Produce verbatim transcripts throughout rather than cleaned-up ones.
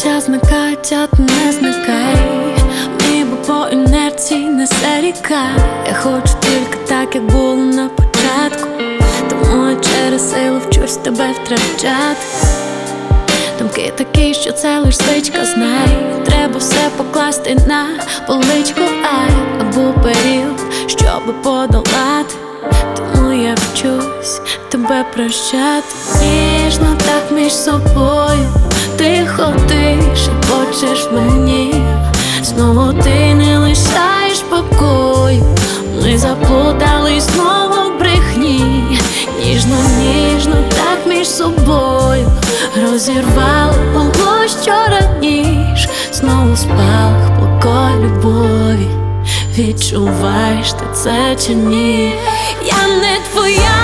час зникають, а ти не зникай. Ніби по інерції несе ріка. Я хочу тільки так, як було на початку. Тому я через силу вчусь тебе втрачати. Думки такі, що це лиш звичка, знай. Треба все покласти на поличку, ай, або період, щоби подолати. Тому я вчусь тебе прощати. Ніжно так між собою ти ходиш і хочеш мені. Знову ти не лишаєш покою. Ми заплутались знову в брехні. Ніжно, ніжно так між собою розірвали було, що раніше. Знову спалах палко любові. Відчуваєш ти це чи ні? Я не твоя,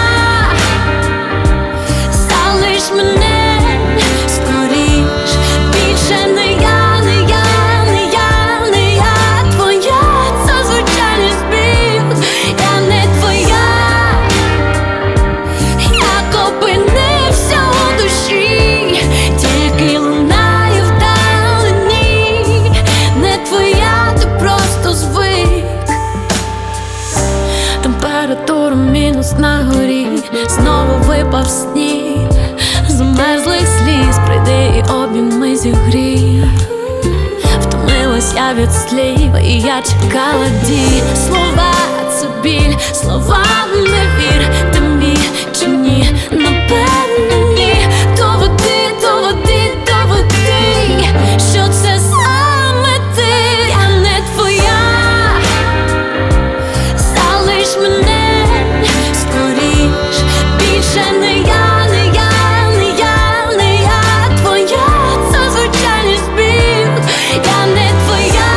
залиш мене скоріш. Більше не я, не я, не я, не я твоя. Це звичайний збіг. Я не твоя, як опинився у душі, тільки лунає вдалині. Не твоя, ти просто звик. Температура мінус на горі, знову випав сніг. Замерзлих сліз прийди і обійми зігрій. Втомилась я від слів, і я чекала дій. Слова — це біль, словам не вір. Ти мій чи ні? Напевно ні. Доведи, доведи, доведи, що це саме ти. Я не твоя, залиш мене скоріш. Більше не я, не я, не я, не я твоя. Це звичайний збіг. Я не твоя,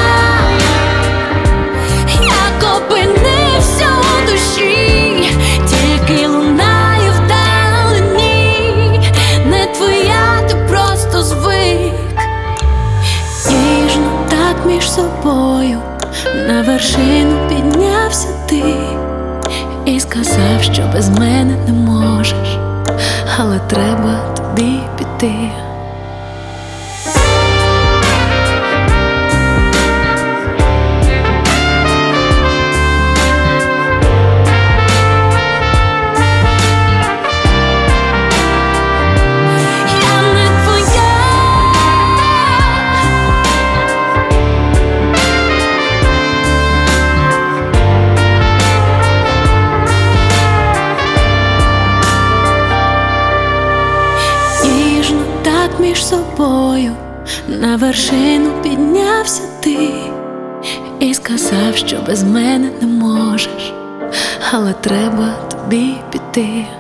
як опинився у душі, тільки лунає вдалині. Не твоя, ти просто звик. Ніжно так між собою на вершину піднявся ти і сказав, що без мене не можеш, але треба тобі піти. Між собою на вершину піднявся ти і сказав, що без мене не можеш, але треба тобі піти.